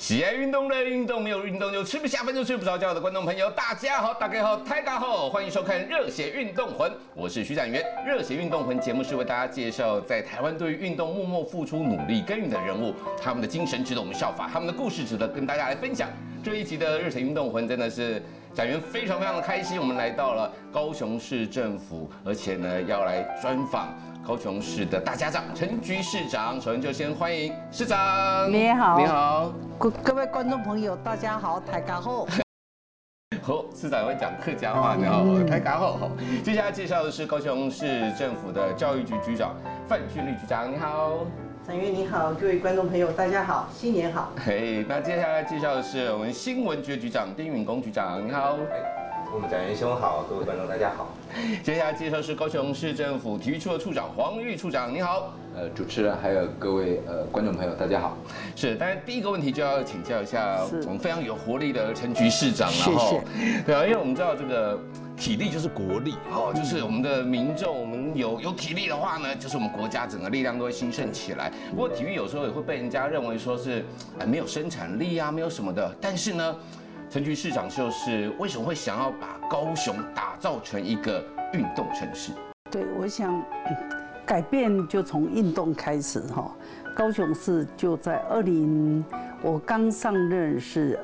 喜爱运动的运动，没有运动就吃不下饭，就睡不着觉的观众朋友，大家好，大家好，大家好，欢迎收看《热血运动魂》，我是徐展元。《热血运动魂》节目是为大家介绍在台湾对于运动默默付出、努力耕耘的人物，他们的精神值得我们效法，他们的故事值得跟大家来分享。这一集的《热血运动魂》真的是展元非常的开心，我们来到了高雄市政府，而且呢要来专访高雄市的大家长陈菊市长。首先就先欢迎市长。 你好， 你好， 各位观众朋友，大家好，大家好。 好，市长会讲客家话，你好，大家好。接下来介绍的是高雄市政府的教育局局长范俊丽局长，你好。 展元你好，各位观众朋友，大家好，新年好。 嘿，那接下来介绍的是我们新闻局局长丁允恭局长，你好。 我们展元兄好，各位观众大家好。 接下来介绍是高雄市政府体育处的处长黄玉处长，你好。 主持人还有各位观众朋友，大家好。 是，当然第一个问题就要请教一下我们非常有活力的陈菊市长了谢谢。 对啊，因为我们知道这个体力就是国力，就是我们的民众，我们有体力的话呢，就是我们国家整个力量都会兴盛起来。不过体育有时候也会被人家认为说是没有生产力啊，没有什么的，但是呢。陈菊市长就是为什么会想要把高雄打造成一个运动城市？ 对，我想改变就从运动开始哈。高雄市就在我刚上任是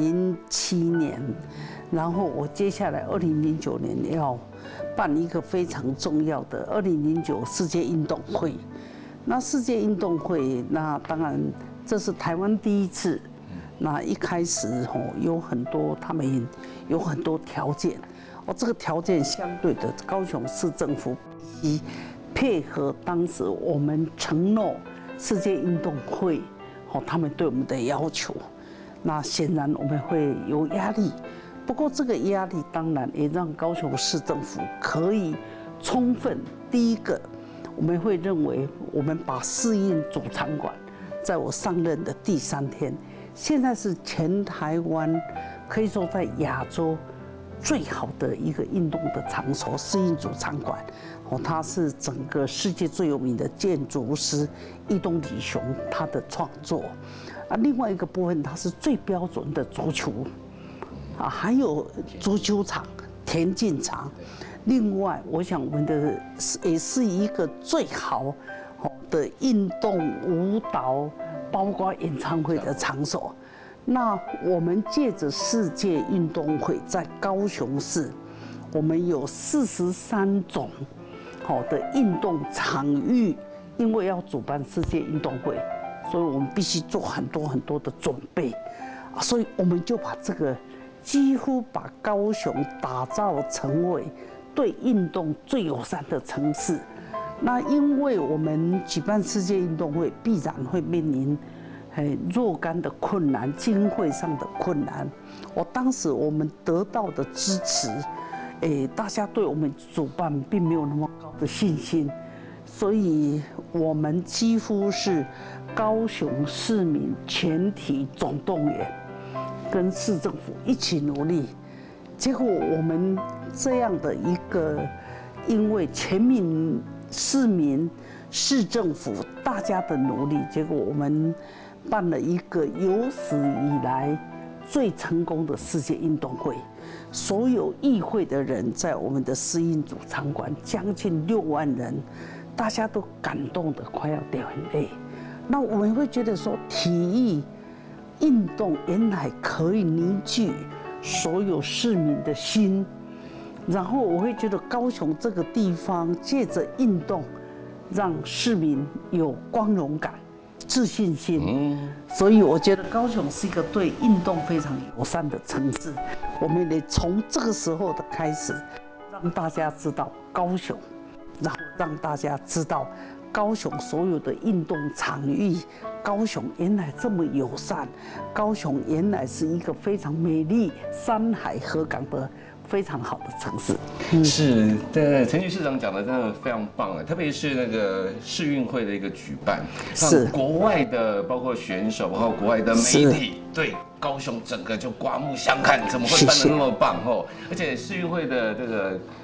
2007年，然后我接下来2009年要办一个非常重要的2009世界运动会。那世界运动会，那当然这是台湾第一次。那一开始有很多，他们有很多条件，这个条件相对的，高雄市政府必须配合当时我们承诺世界运动会，他们对我们的要求。那显然我们会有压力，不过这个压力当然也让高雄市政府可以充分。第一个，我们会认为我们把世运主场馆，在我上任的第3天。现在是全台湾可以说在亚洲最好的一个运动的场所，世运主场馆。它是整个世界最有名的建筑师伊东理雄他的创作。另外一个部分，它是最标准的足球，还有足球场、田径场。另外，我想我们的也是一个最好的运动舞蹈。包括演唱会的场所，那我们借着世界运动会在高雄市，我们有43种的运动场域，因为要主办世界运动会，所以我们必须做很多的准备，所以我们就把这个几乎把高雄打造成为对运动最友善的城市。那因为我们举办世界运动会，必然会面临若干的困难，经费上的困难。当时我们得到的支持，大家对我们主办并没有那么高的信心，所以我们几乎是高雄市民全体总动员，跟市政府一起努力。结果我们这样的一个，因为全民市民、市政府大家的努力，结果我们办了一个有史以来最成功的世界运动会。所有议会的人在我们的世运主场馆，将近6万人，大家都感动得快要掉眼泪。那我们会觉得说，体育运动原来可以凝聚所有市民的心。然后我会觉得高雄这个地方借着运动，让市民有光荣感、自信心。所以我觉得高雄是一个对运动非常友善的城市。我们得从这个时候的开始，让大家知道高雄，然后让大家知道高雄所有的运动场域，高雄原来这么友善，高雄原来是一个非常美丽、山海河港的非常好的城市。 是，对，陈菊市长讲的真的非常棒啊，特别是那个世运会的一个举办，让国外的包括选手，包括国外的媒体对高雄整个就刮目相看，怎么会办得那么棒哦？而且世运会的这个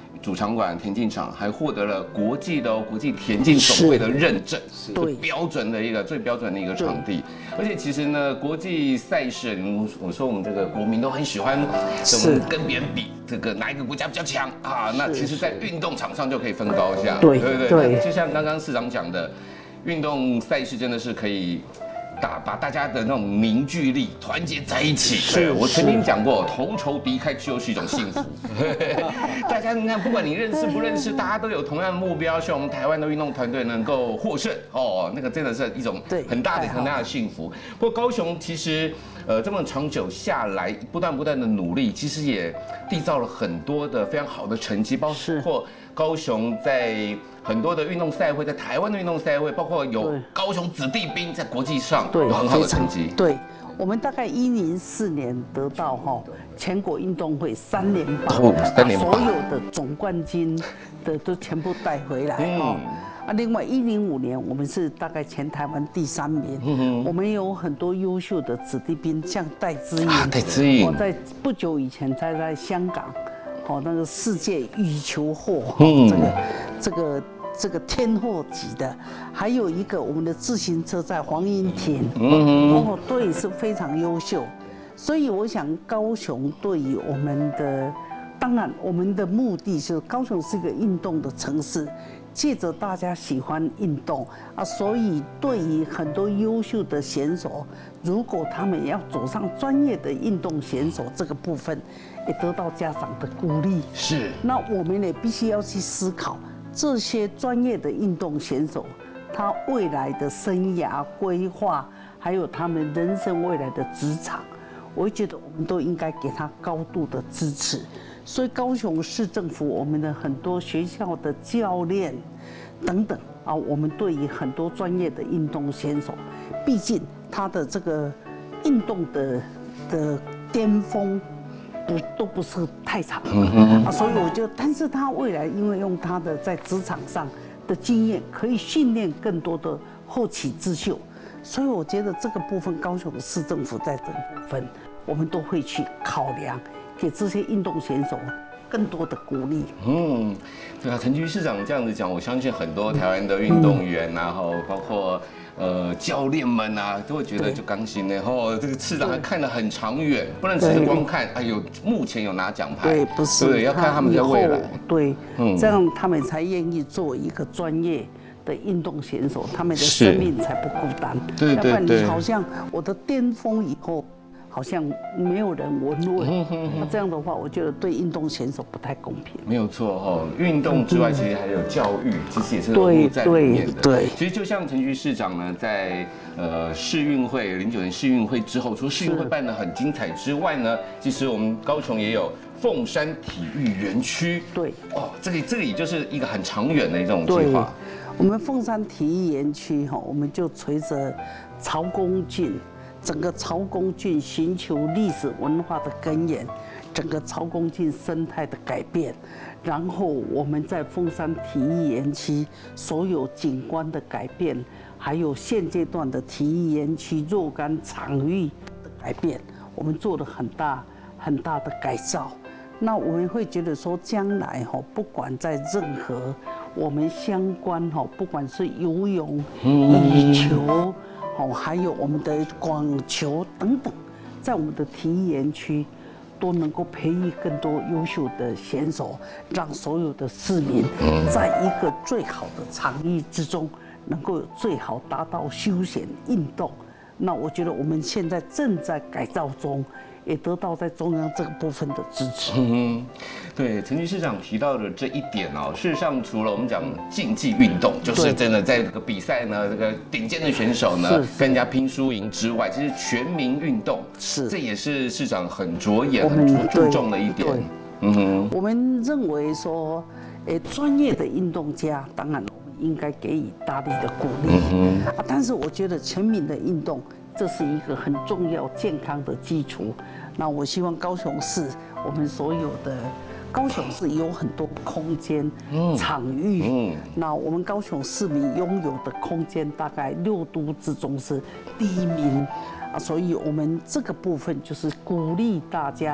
主场馆田径场，还获得了国际的国际田径总会的认证， 对标准的一个最标准的一个场地。而且其实呢，国际赛事，我说我们这个国民都很喜欢，我们跟别人比这个哪一个国家比较强啊？那其实，在运动场上就可以分高下， 对不对？就像刚刚市长讲的，运动赛事真的是可以。把大家的那种凝聚力团结在一起。对，我曾经讲过，同仇敌忾就是一种幸福。大家你看，不管你认识不认识，大家都有同样的目标，希望我们台湾的运动团队能够获胜。哦，那个真的是一种很大的幸福。不过高雄其实这么长久下来，不断的努力，其实也缔造了很多的非常好的成绩，包括高雄在很多的运动赛会，在台湾的运动赛会，包括有高雄子弟兵在国际上有很好的成绩。 对，我们大概104年得到全国运动会3连霸，所有的总冠军的都全部带回来另外105年我们是大概全台湾第3名，我们有很多优秀的子弟兵，像戴资颖，我在不久以前才在香港。那个世界羽球后，这个天后级的，还有一个我们的自行车在黄英婷，对，是非常优秀。所以我想，高雄对于我们的，当然我们的目的是高雄是一个运动的城市，借着大家喜欢运动所以对于很多优秀的选手，如果他们要走上专业的运动选手这个部分，也得到家长的鼓励。 是， 那我们也必须要去思考这些专业的运动选手，他未来的生涯规划，还有他们人生未来的职场，我觉得我们都应该给他高度的支持。所以高雄市政府，我们的很多学校的教练等等我们对于很多专业的运动选手，毕竟他的这个运动的巅峰都不是太长所以我觉得，但是他未来因为用他的在职场上的经验，可以训练更多的后起之秀，所以我觉得这个部分高雄市政府在这个部分，我们都会去考量，给这些运动选手更多的鼓励。 对啊，陈局市长这样子讲，我相信很多台湾的运动员然后包括教练们都会觉得就刚心然后这个市长还看得很长远，不能只是光看目前有拿奖牌， 对，不是， 对，要看他们在未来， 对，这样他们才愿意做一个专业的运动选手，他们的生命才不孤单。 对， 要不然你好像我的巅峰以后，好像没有人闻味。那这样的话，我觉得对运动选手不太公平。 没有错运动之外，其实还有教育，其实也是融入在里面的。 对， 其实就像陈局市长呢，在世运会09年世运会之后，除了世运会办得很精彩之外呢，其实我们高雄也有凤山体育园区。 对， 这个也就是一个很长远的这种计划。 我们凤山体育园区我们就随着曹公郡。整个曹公郡寻求历史文化的根源，整个曹公郡生态的改变，然后我们在凤山体育园区所有景观的改变，还有现阶段的体育园区若干场域的改变，我们做了很大的改造。那我们会觉得说，将来不管在任何我们相关不管是游泳、羽球。还有我们的网球等等，在我们的体育园区都能够培育更多优秀的选手，让所有的市民在一个最好的场域之中，能够最好达到休闲运动。那我觉得我们现在正在改造中，也得到在中央这个部分的支持。 对，陈局市长提到的这一点事实上除了我们讲竞技运动，就是真的在这个比赛呢，这个顶尖的选手呢跟人家拼输赢之外，其实全民运动这也是市长很着眼、很注重的一点。 我们认为说，专业的运动家，当然我们应该给予大力的鼓励但是我觉得全民的运动，这是一个很重要健康的基础。那我希望高雄市，我们所有的高雄市有很多空间、场域。那我们高雄市民拥有的空间，大概6都之中是第1名所以我们这个部分就是鼓励大家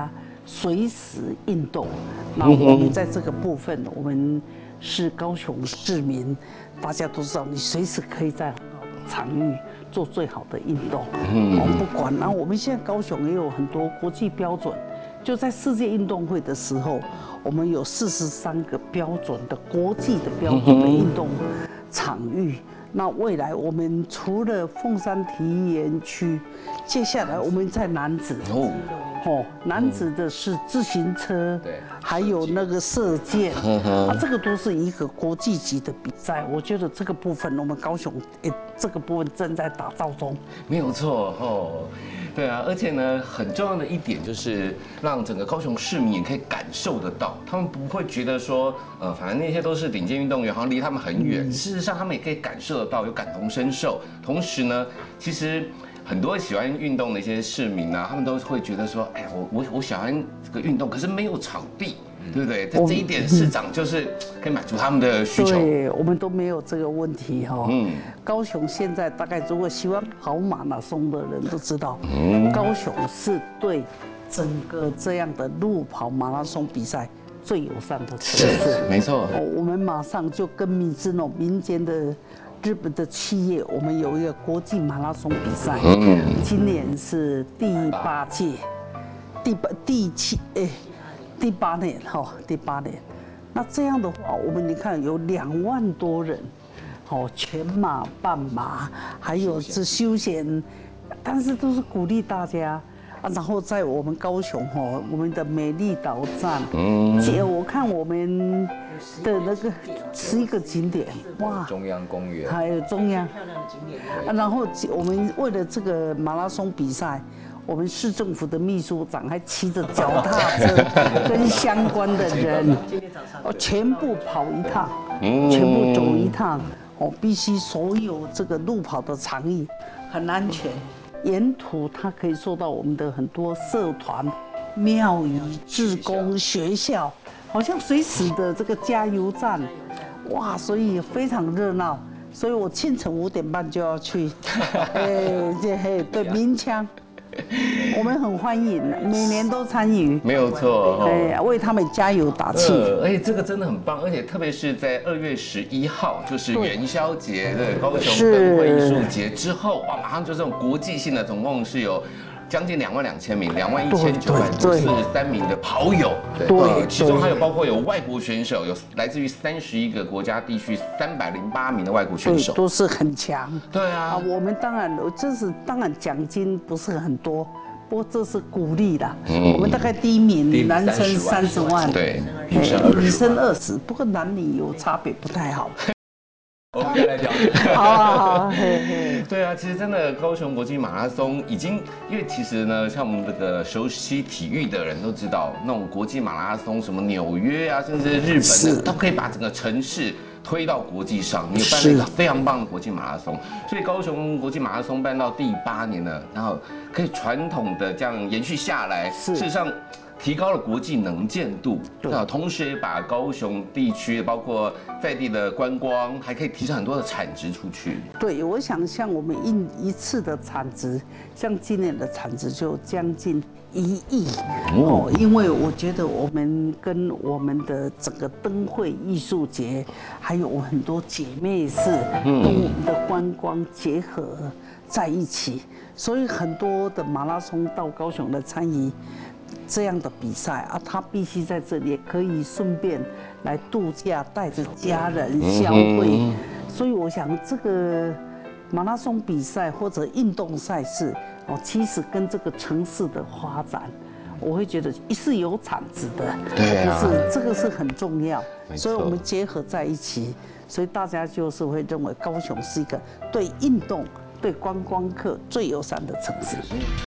随时运动。那我们在这个部分，我们是高雄市民，大家都知道，你随时可以在很好的场域做最好的运动。不管。然后我们现在高雄也有很多国际标准，就在世界运动会的时候，我们有43个标准的国际的标准的运动场域。那未来我们除了凤山体育园区，接下来我们在楠梓楠梓的是自行车，还有那个射箭，这个都是一个国际级的比赛。我觉得这个部分我们高雄这个部分正在打造中。 没有错对啊，而且呢，很重要的一点就是让整个高雄市民也可以感受得到，他们不会觉得说，反正那些都是顶尖运动员，好像离他们很远。事实上，他们也可以感受得到，有感同身受。同时呢，其实很多喜欢运动的一些市民啊，他们都会觉得说，哎，我喜欢这个运动，可是没有场地。对不对？在这一点，市长就是可以满足他们的需求。 对，我们都没有这个问题高雄现在大概如果喜欢跑马拉松的人都知道，高雄是对整个这样的路跑马拉松比赛最友善的城市。 没错。 我们马上就跟民间的日本的企业，我们有一个国际马拉松比赛。今年是第8届，第8年第8年。那这样的话，你看有2万多人，全马、半马，还有是休闲，但是都是鼓励大家。然后在我们高雄我们的美丽岛站，我看我们的那个11个景点，哇， 中央公园， 还有中央漂亮的景点。 然后我们为了这个马拉松比赛，我们市政府的秘书长还骑着脚踏车跟相关的人，全部跑一趟，全部走一趟，必须所有这个路跑的场域很安全，沿途它可以受到我们的很多社团、庙宇、志工、学校，好像随时的这个加油站，哇，所以非常热闹。所以我清晨5点半就要去，对，鸣枪。我们很欢迎，每年都参与， 没有错， 为他们加油打气。 而且这个真的很棒，而且特别是在2月11号，就是元宵节的高雄灯会艺术节之后，哇，马上就这种国际性的，总共是有将近22000名，21993名的跑友，其中还有包括有外国选手，有来自于31个国家地区308名的外国选手， 都是很强。 对啊， 我们当然奖金不是很多，不过这是鼓励的。我们大概第1名男生30万， 对， 女生20，不过男女有差别不太好。 我们再来聊。 好， 对啊，其实真的高雄国际马拉松已经，因为其实呢，像我们这个熟悉体育的人都知道，那种国际马拉松，什么纽约啊，甚至日本，都可以把整个城市推到国际上。你有办了一个非常棒的国际马拉松，所以高雄国际马拉松办到第8年了，然后可以传统的这样延续下来，事实上提高了国际能见度，同时也把高雄地区包括在地的观光，还可以提升很多的产值出去。 对，我想像我们一次的产值，像今年的产值就将近1亿因为我觉得我们跟我们的整个灯会艺术节，还有很多姐妹市跟我们的观光结合在一起，所以很多的马拉松到高雄来参与这样的比赛他必须在这里也可以顺便来度假，带着家人消费。所以我想这个马拉松比赛或者运动赛事其实跟这个城市的发展，我会觉得是有产值的，就是这个是很重要。所以我们结合在一起，所以大家就是会认为高雄是一个对运动、对观光客最友善的城市。